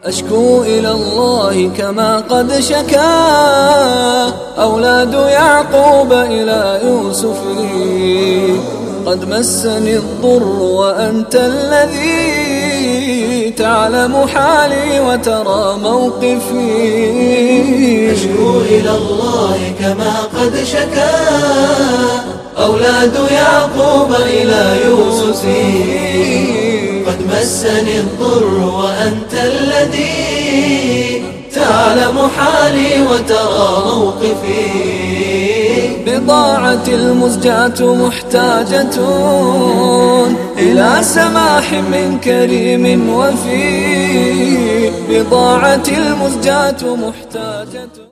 أشكو إلى الله كما قد شكا أولاد يعقوب إلى يوسف قد مسني الضر وأنت الذي تعلم حالي وترى موقفي. أشكو إلى الله كما قد شكا أولاد يعقوب إلى يوسف قد مسني الضر وأنت الذي تعلم حالي وترى موقفي. بضاعتي المزجاة محتاجة إلى سماح من كريم وفي. بضاعتي المزجاة محتاجة